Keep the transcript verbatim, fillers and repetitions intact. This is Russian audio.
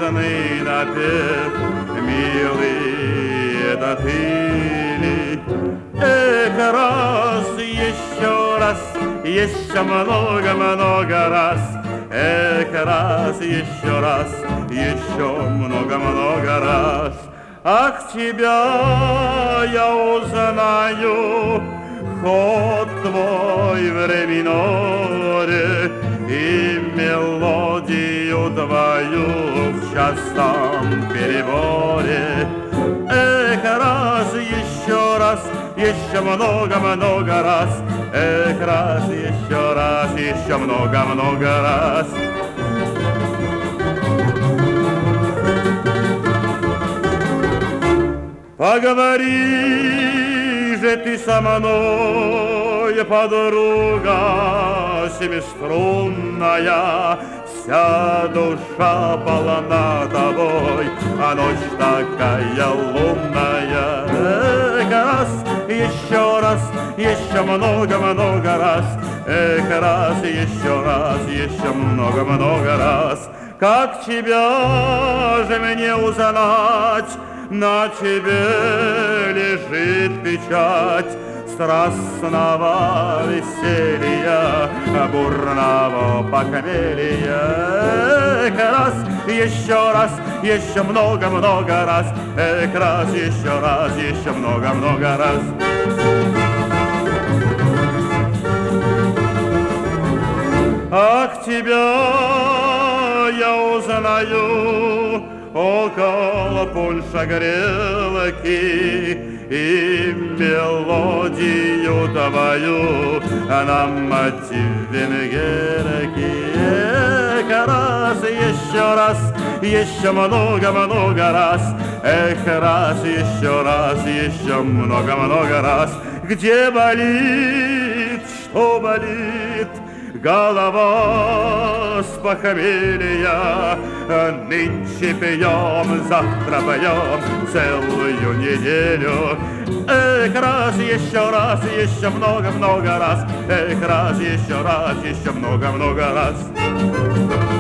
заветный напев, милый, это ты ли? Эх, раз, еще раз, еще много-много раз. Эх, раз, еще раз, еще много-много раз. Ах, тебя я узнаю, ход твой временной и мелодию твою в частом переборе. Эх, раз, еще раз, еще много-много раз. Эх, раз, еще раз, еще много-много раз. Поговори же ты со мной, подруга семиструнная, вся душа полна тобой, а ночь такая лунная. Эх, раз, еще раз, еще много-много раз. Эх, раз, еще раз, еще много-много раз. Как тебя же мне узнать? На тебе лежит печать страстного веселья, бурного похмелья. Эх, раз, еще раз, еще много-много раз. Эх, раз, еще раз, еще много-много раз. Ах, тебя я узнаю около пульса грелки и мелодию твою на мотив венгерки. Эх, раз, еще раз, еще много-много раз. Эх, раз, еще раз, еще много-много раз. Где болит, что болит? Голова с похмелья, нынче пьем, завтра поем целую неделю. Эх, раз, еще раз, еще много-много раз. Эх, раз, еще раз, еще много-много раз.